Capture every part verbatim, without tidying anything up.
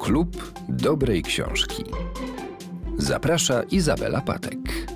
Klub dobrej książki. Zaprasza Izabela Patek.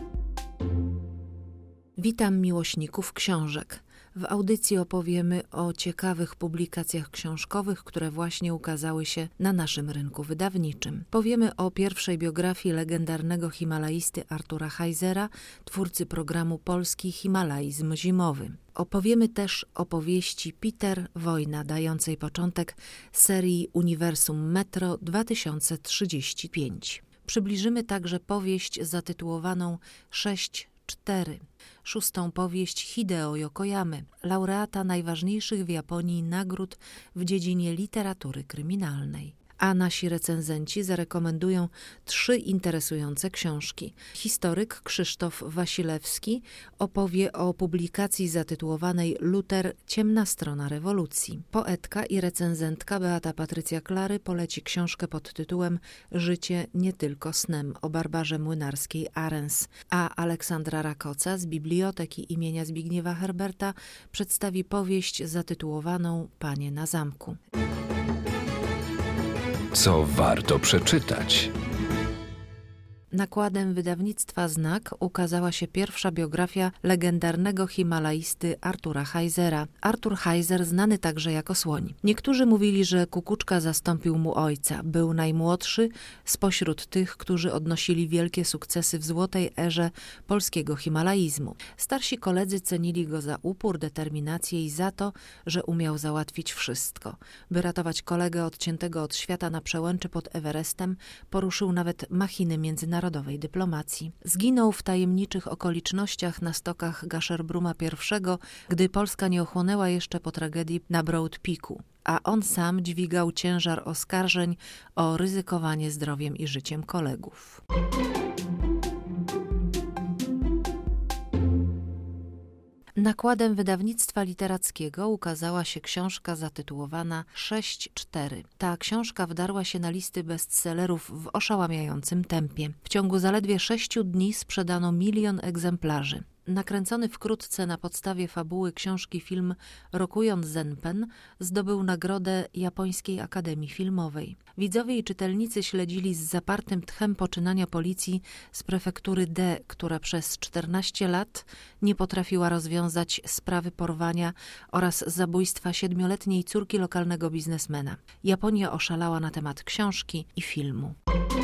Witam miłośników książek. W audycji opowiemy o ciekawych publikacjach książkowych, które właśnie ukazały się na naszym rynku wydawniczym. Powiemy o pierwszej biografii legendarnego himalaisty Artura Heisera, twórcy programu Polski Himalaizm Zimowy. Opowiemy też o powieści Peter Wojna, dającej początek serii Uniwersum Metro dwa tysiące trzydzieści pięć. Przybliżymy także powieść zatytułowaną sześć cztery, szóstą powieść Hideo Yokoyamy, laureata najważniejszych w Japonii nagród w dziedzinie literatury kryminalnej. A nasi recenzenci zarekomendują trzy interesujące książki. Historyk Krzysztof Wasilewski opowie o publikacji zatytułowanej Luter – ciemna strona rewolucji. Poetka i recenzentka Beata Patrycja Klary poleci książkę pod tytułem Życie nie tylko snem o Barbarze Młynarskiej Arens, a Aleksandra Rakoca z Biblioteki imienia Zbigniewa Herberta przedstawi powieść zatytułowaną Panie na zamku. Co warto przeczytać? Nakładem wydawnictwa Znak ukazała się pierwsza biografia legendarnego himalaisty Artura Heisera. Artur Heiser znany także jako Słoń. Niektórzy mówili, że Kukuczka zastąpił mu ojca. Był najmłodszy spośród tych, którzy odnosili wielkie sukcesy w złotej erze polskiego himalaizmu. Starsi koledzy cenili go za upór, determinację i za to, że umiał załatwić wszystko. By ratować kolegę odciętego od świata na przełęczy pod Everestem, poruszył nawet machiny międzynarodowej dyplomacji. Zginął w tajemniczych okolicznościach na stokach Gasherbruma I, gdy Polska nie ochłonęła jeszcze po tragedii na Broad Peaku, a on sam dźwigał ciężar oskarżeń o ryzykowanie zdrowiem i życiem kolegów. Nakładem wydawnictwa literackiego ukazała się książka zatytułowana sześć cztery. Ta książka wdarła się na listy bestsellerów w oszałamiającym tempie. W ciągu zaledwie sześciu dni sprzedano milion egzemplarzy. Nakręcony wkrótce na podstawie fabuły książki film Rokuyon Zenpen zdobył nagrodę Japońskiej Akademii Filmowej. Widzowie i czytelnicy śledzili z zapartym tchem poczynania policji z prefektury D, która przez czternaście lat nie potrafiła rozwiązać sprawy porwania oraz zabójstwa siedmioletniej córki lokalnego biznesmena. Japonia oszalała na temat książki i filmu.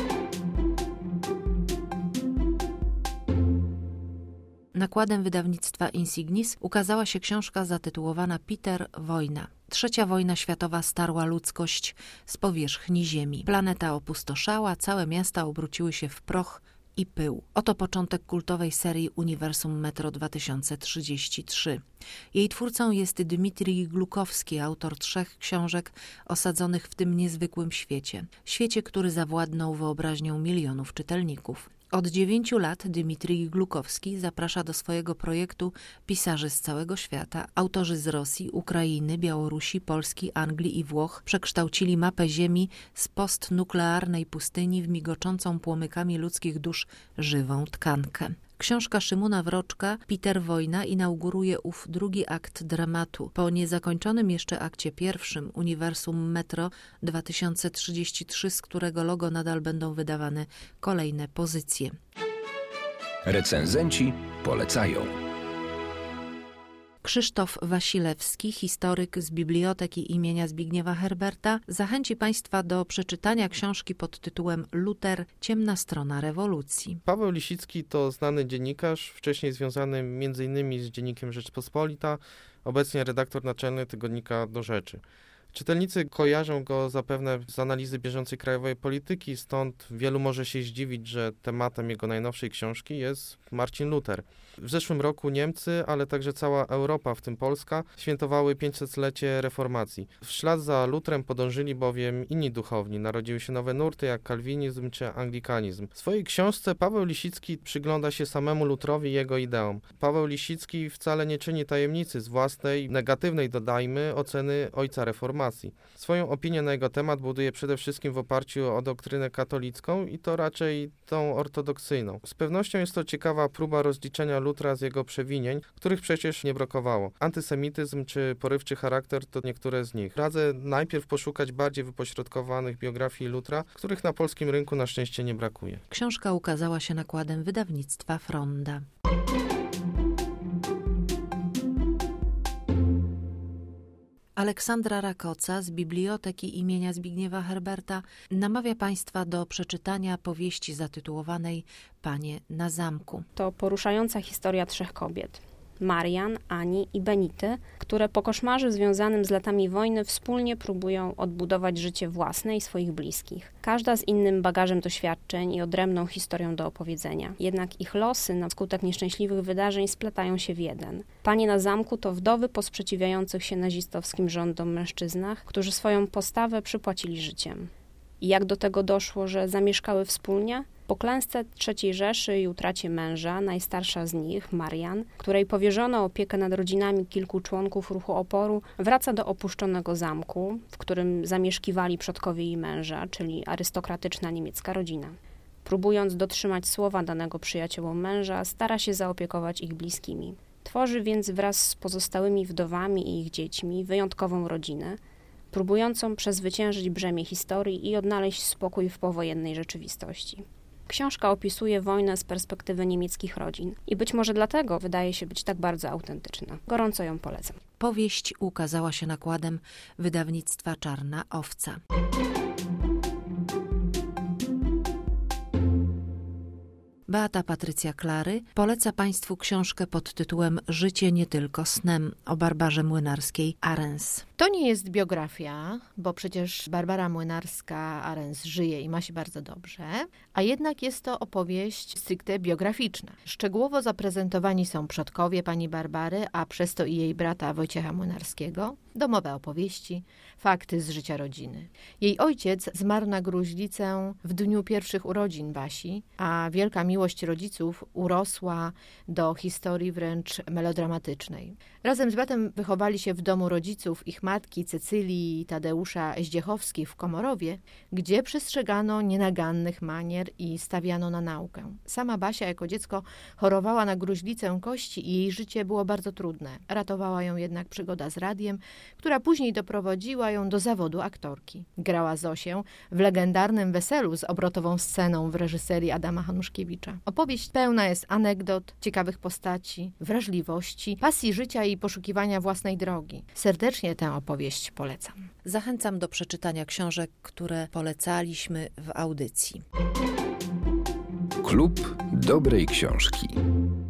Nakładem wydawnictwa Insignis ukazała się książka zatytułowana Peter Wojna. Trzecia wojna światowa starła ludzkość z powierzchni ziemi. Planeta opustoszała, całe miasta obróciły się w proch i pył. Oto początek kultowej serii Uniwersum Metro dwa tysiące trzydzieści trzy. Jej twórcą jest Dmitrij Glukowski, autor trzech książek osadzonych w tym niezwykłym świecie. Świecie, który zawładnął wyobraźnią milionów czytelników. Od dziewięciu lat Dmitrij Glukowski zaprasza do swojego projektu pisarzy z całego świata. Autorzy z Rosji, Ukrainy, Białorusi, Polski, Anglii i Włoch przekształcili mapę Ziemi z postnuklearnej pustyni w migoczącą płomykami ludzkich dusz żywą tkankę. Książka Szymona Wroczka, Peter Wojna, inauguruje ów drugi akt dramatu. Po niezakończonym jeszcze akcie pierwszym Uniwersum Metro dwa tysiące trzydzieści trzy, z którego logo nadal będą wydawane kolejne pozycje. Recenzenci polecają. Krzysztof Wasilewski, historyk z Biblioteki imienia Zbigniewa Herberta, zachęci Państwa do przeczytania książki pod tytułem Luter – ciemna strona rewolucji. Paweł Lisicki to znany dziennikarz, wcześniej związany między innymi z dziennikiem Rzeczpospolita, obecnie redaktor naczelny tygodnika Do Rzeczy. Czytelnicy kojarzą go zapewne z analizy bieżącej krajowej polityki, stąd wielu może się zdziwić, że tematem jego najnowszej książki jest Marcin Luter. W zeszłym roku Niemcy, ale także cała Europa, w tym Polska, świętowały pięćsetolecie reformacji. W ślad za Lutrem podążyli bowiem inni duchowni. Narodziły się nowe nurty jak kalwinizm czy anglikanizm. W swojej książce Paweł Lisicki przygląda się samemu Lutrowi i jego ideom. Paweł Lisicki wcale nie czyni tajemnicy z własnej, negatywnej dodajmy, oceny ojca reformacji. informacji. Swoją opinię na jego temat buduje przede wszystkim w oparciu o doktrynę katolicką i to raczej tą ortodoksyjną. Z pewnością jest to ciekawa próba rozliczenia Lutra z jego przewinień, których przecież nie brakowało. Antysemityzm czy porywczy charakter to niektóre z nich. Radzę najpierw poszukać bardziej wypośrodkowanych biografii Lutra, których na polskim rynku na szczęście nie brakuje. Książka ukazała się nakładem wydawnictwa Fronda. Aleksandra Rakoca z Biblioteki imienia Zbigniewa Herberta namawia Państwa do przeczytania powieści zatytułowanej Panie na zamku. To poruszająca historia trzech kobiet. Marian, Ani i Benity, które po koszmarze związanym z latami wojny wspólnie próbują odbudować życie własne i swoich bliskich. Każda z innym bagażem doświadczeń i odrębną historią do opowiedzenia. Jednak ich losy na skutek nieszczęśliwych wydarzeń splatają się w jeden. Panie na zamku to wdowy po sprzeciwiających się nazistowskim rządom mężczyznach, którzy swoją postawę przypłacili życiem. I jak do tego doszło, że zamieszkały wspólnie? Po klęsce trzeciej Rzeszy i utracie męża, najstarsza z nich, Marian, której powierzono opiekę nad rodzinami kilku członków ruchu oporu, wraca do opuszczonego zamku, w którym zamieszkiwali przodkowie jej męża, czyli arystokratyczna niemiecka rodzina. Próbując dotrzymać słowa danego przyjaciołom męża, stara się zaopiekować ich bliskimi. Tworzy więc wraz z pozostałymi wdowami i ich dziećmi wyjątkową rodzinę, próbującą przezwyciężyć brzemię historii i odnaleźć spokój w powojennej rzeczywistości. Książka opisuje wojnę z perspektywy niemieckich rodzin i być może dlatego wydaje się być tak bardzo autentyczna. Gorąco ją polecam. Powieść ukazała się nakładem wydawnictwa Czarna Owca. Beata Patrycja Klary poleca Państwu książkę pod tytułem Życie nie tylko snem o Barbarze Młynarskiej Arens. To nie jest biografia, bo przecież Barbara Młynarska-Arens żyje i ma się bardzo dobrze, a jednak jest to opowieść stricte biograficzna. Szczegółowo zaprezentowani są przodkowie pani Barbary, a przez to i jej brata Wojciecha Młynarskiego, domowe opowieści, fakty z życia rodziny. Jej ojciec zmarł na gruźlicę w dniu pierwszych urodzin Basi, a wielka miłość rodziców urosła do historii wręcz melodramatycznej. Razem z bratem wychowali się w domu rodziców ich matki Cecylii i Tadeusza Zdziechowskich w Komorowie, gdzie przestrzegano nienagannych manier i stawiano na naukę. Sama Basia jako dziecko chorowała na gruźlicę kości i jej życie było bardzo trudne. Ratowała ją jednak przygoda z radiem, która później doprowadziła ją do zawodu aktorki. Grała Zosię w legendarnym Weselu z obrotową sceną w reżyserii Adama Hanuszkiewicza. Opowieść pełna jest anegdot, ciekawych postaci, wrażliwości, pasji życia i poszukiwania własnej drogi. Serdecznie tę opowieść polecam. Zachęcam do przeczytania książek, które polecaliśmy w audycji. Klub dobrej książki.